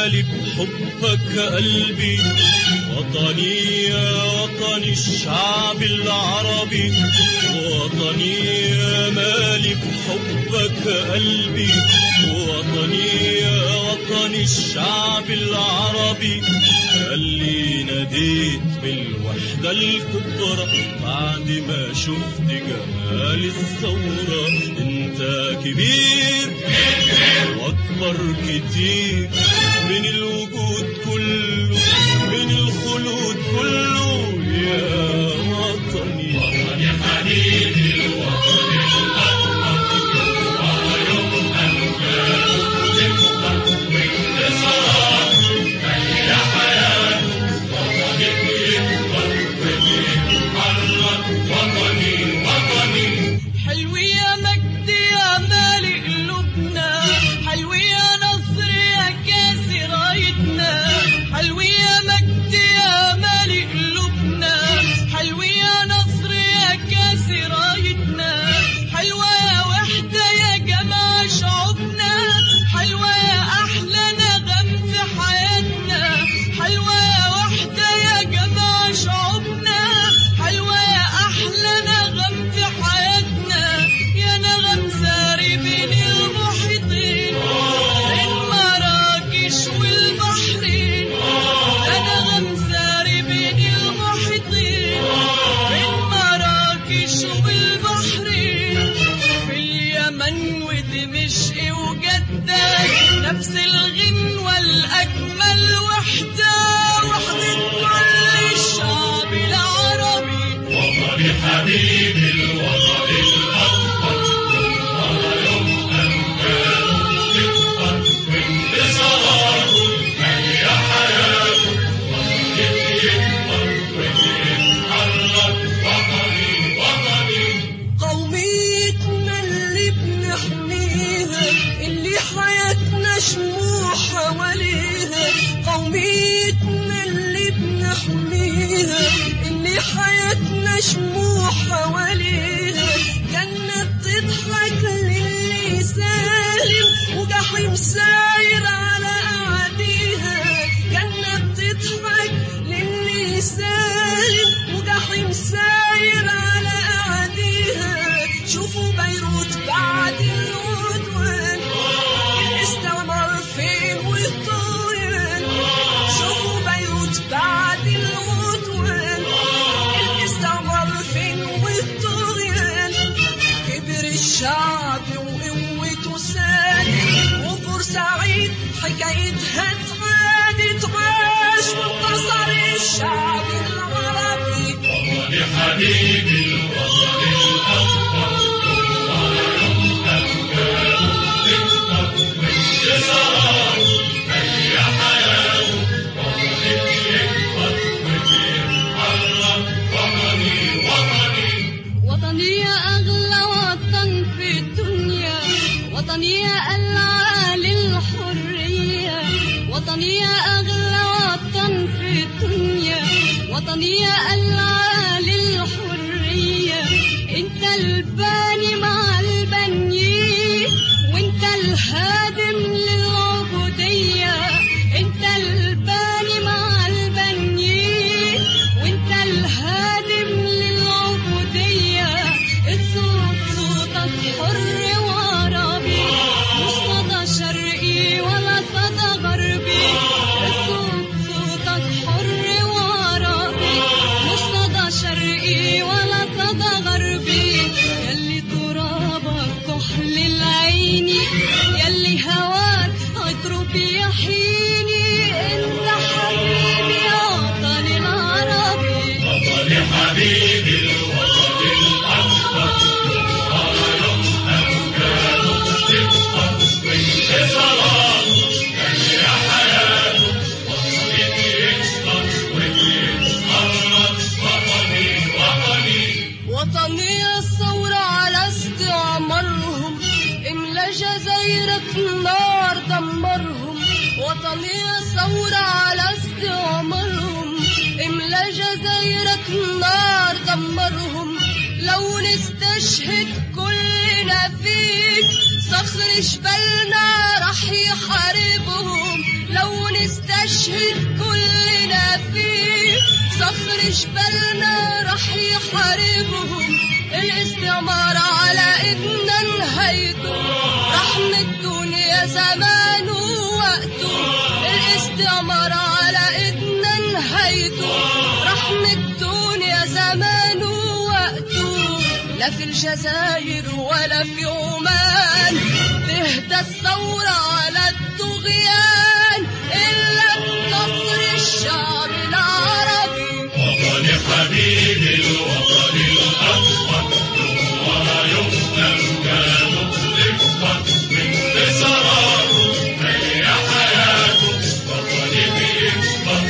مالي بحبك قلبي، وطني يا وطني الشعب العربي، وطني يا مالي بحبك قلبي، وطني يا وطني الشعب العربي. اللي ناديت بالوحدة الكبرى بعد ما شفت جمال الثورة. انت كبير واكبر كتير من الوجود كله، من الخلود كله يا وطني. وطني حبيبي الوطن الأكبر، ويوم أنجاز تكبر وانتصار هي حياة وطني يكبر ويتحرك. وطني وطني حلو يا مجد يا مالي قلوبنا، حلو يا نصر يا كاسي رايتنا، حلو يا مجد يا مالي قلوبنا، حلو يا نصر يا كاسي رايتنا، حلوة يا وحدة يا جماعة شعوبنا، حلوة يا أحلى نغم في حياتنا، حلوة يا وحدة يا جماعة شعوبنا، حلوة يا أحلى نغم في حياتنا، يا نغم ساري بين المحيطين بين مراكش والبحرين، يا نغم ساري بين المحيطين بين مراكش والبحرين، في اليمن ودمشق وجدة نفس الغنوة الأجمل وحدة، وحدة كل الشعب العربي. وطني حبيبي الوطن الأكبر، ويوم أنجاز تكبر وانتصار هي حياة وطني يكبر ويتحرك. وطني وطني قوميتنا اللي بنحميها، اللي حياتنا شموع حواليها، قوميتنا اللي بنحميها، اللي حياتنا شموع حواليها، جنة بتضحك للي سالم وجحيم ساير على أعاديها، جنة بتضحك للي سالم وجحيم ساير على أعاديها. شوفوا بيروت بعد العدوان الاستعمار فين والطغيان، شوفوا بيروت بعد العدوان الاستعمار فين والطغيان. كبر الشعب وقوته سادت، وبورسعيد حكايتها تعاش، وانتصر الشعب العربي. وطني حبيبي الوطن الأكبر، ويوم أنجاز تكبر وانتصار هي حياة وطني يكبر ويتحرك. وطني وطني وطني يا أغلى وطن في الدنيا، وطني يا ألعى للحرية، وطني يا أغلى وطن في الدنيا، وطني يا ألعى للحرية. انت الباني مع البنيين، وانت الهادم للعبودية، انت الباني مع البنيين، وانت الهادم للعبودية. الصوت صوتك حر وعربي، مش صدى شرقي ولا صدى غربي، الصوت صوتك حر وعربي، مش صدى شرقي ولا صدى غربي. يلي ترابك كحل العين، يلي هواك عطره بيحيني، انت حبيبي يا وطني العربي. وطني حبيبي الوطن الأكبر، ويوم أنجاز تكبر وانتصار هي حياة وطني يكبر ويتحرك. وطني وطني وطني الثورة على استعمارهم، املا جزايرك نار دمرهم، وطني الثورة على استعمارهم، املا جزايرك نار دمرهم. لو نستشهد كلنا فيك صخر جبلنا رح يحاربهم، لو نستشهد كلنا فيه صخر جبلنا رح يحاربهم. الاستعمار على ايدنا نهايته، رحمة الدنيا زمان ووقته. الاستعمار على ايدنا نهايته، رحمة الدنيا زمان ووقته. لا في الجزائر ولا في عمان تهدى الثورة على الطغيان إلا بنصر الشعب العربي. وطني حبيبي الوطن الأكبر، ولا يقتل كانوا تكبر من انتصاراته. هي حياته وطني بيكبر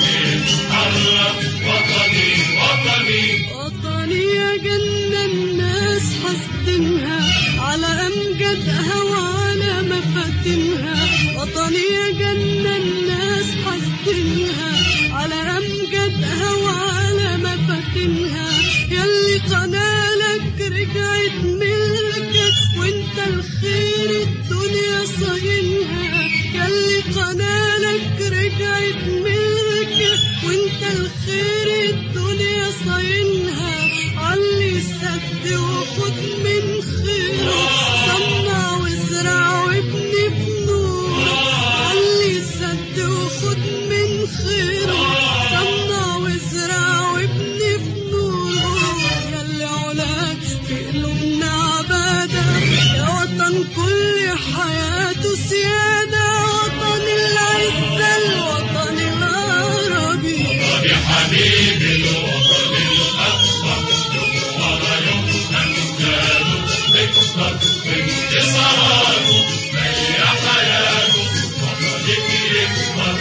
وبيتحرك. وطني وطني وطني يا جنة الناس حاسدينها على أمجادها وعلى مفاتنها. وطني يا جنة الناس حاسدينها على أمجادها وعلى مفاتنها. ياللي قنالك رجعت ملكك وانت الخير الدنيا صاينها. ياللي قنالك رجعت ملكك وانت الخير الدنيا صاينها. علي السد وخد من خيره، صنع وازرع وابني بنور. علي السد وخد من خيره، صنع وازرع وابني بنور. ياللي علاك في قلوبنا عبادة، يا وطن كل حياته سيادة. وطن العزة الوطن العربي. وطني حبيبي الوطن الأكبر، ولا يقتل كانوا تكبر من انتصاراته. هي حياته وطني بيكبر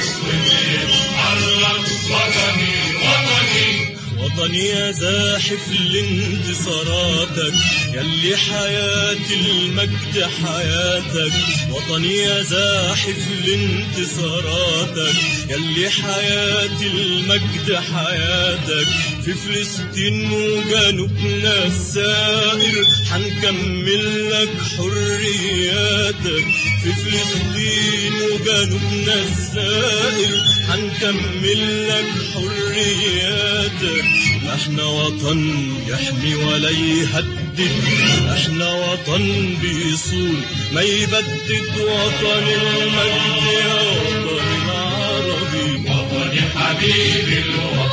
وبيتحرك. وطني وطني وطني يا زاحف لانتصاراتك، يلي حياة المجد حياتك. وطني يا زاحف لانتصاراتك، يلي حياة المجد حياتك. في فلسطين وجنوبنا السائر حنكمل لك حرياتك. في فلسطين وجنوبنا السائر حنكمل لك حرياتك. احنا وطن يحمي ولا يهدد، احنا وطن بيصون ما يبدد. وطن المجد يا وطن العربي. وطني حبيبي الوطن